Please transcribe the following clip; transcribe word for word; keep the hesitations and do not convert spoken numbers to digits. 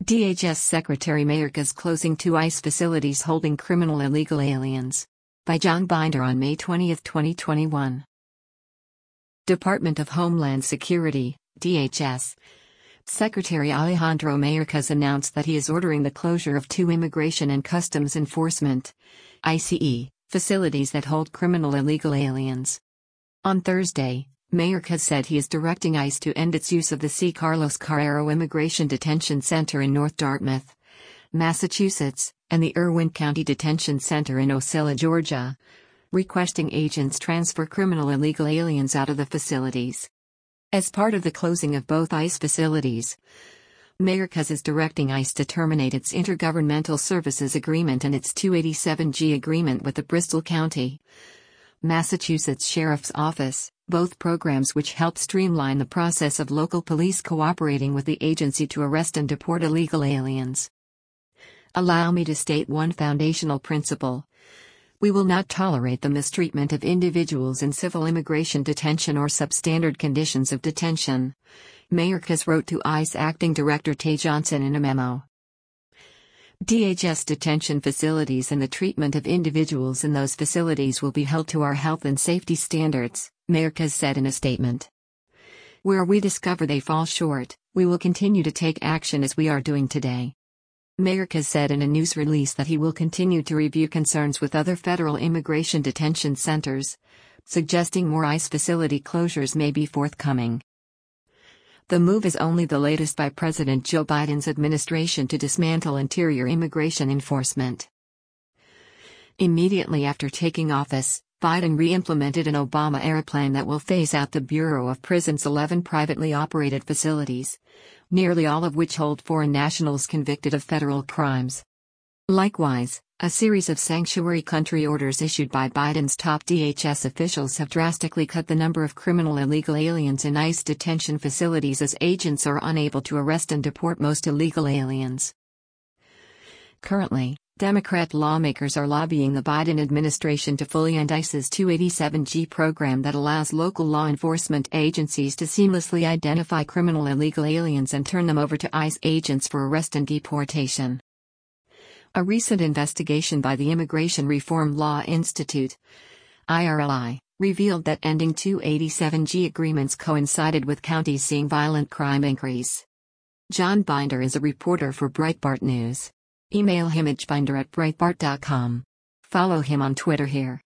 D H S Secretary Mayorkas closing two ICE facilities holding criminal illegal aliens. By John Binder on May twentieth, twenty twenty-one. Department of Homeland Security, D H S. Secretary Alejandro Mayorkas announced that he is ordering the closure of two Immigration and Customs Enforcement (I C E) facilities that hold criminal illegal aliens. On Thursday, Mayorkas said he is directing ICE to end its use of the C. Carlos Carrero Immigration Detention Center in North Dartmouth, Massachusetts, and the Irwin County Detention Center in Ocilla, Georgia, requesting agents transfer criminal illegal aliens out of the facilities. As part of the closing of both ICE facilities, Mayorkas is directing ICE to terminate its Intergovernmental Services Agreement and its two eighty-seven G agreement with the Bristol County, Massachusetts Sheriff's Office, both programs which help streamline the process of local police cooperating with the agency to arrest and deport illegal aliens. Allow me to state one foundational principle. We will not tolerate the mistreatment of individuals in civil immigration detention or substandard conditions of detention, Mayorkas wrote to ICE Acting Director Tay Johnson in a memo. D H S detention facilities and the treatment of individuals in those facilities will be held to our health and safety standards, Mayorkas said in a statement. Where we discover they fall short, we will continue to take action as we are doing today. Mayorkas said in a news release that he will continue to review concerns with other federal immigration detention centers, suggesting more ICE facility closures may be forthcoming. The move is only the latest by President Joe Biden's administration to dismantle interior immigration enforcement. Immediately after taking office, Biden re-implemented an Obama-era plan that will phase out the Bureau of Prisons' eleven privately operated facilities, nearly all of which hold foreign nationals convicted of federal crimes. Likewise, a series of sanctuary country orders issued by Biden's top D H S officials have drastically cut the number of criminal illegal aliens in ICE detention facilities as agents are unable to arrest and deport most illegal aliens. Currently, Democrat lawmakers are lobbying the Biden administration to fully end ICE's two eighty-seven G program that allows local law enforcement agencies to seamlessly identify criminal illegal aliens and turn them over to ICE agents for arrest and deportation. A recent investigation by the Immigration Reform Law Institute, I R L I, revealed that ending two eighty-seven G agreements coincided with counties seeing violent crime increase. John Binder is a reporter for Breitbart News. Email him at binder at breitbart dot com. Follow him on Twitter here.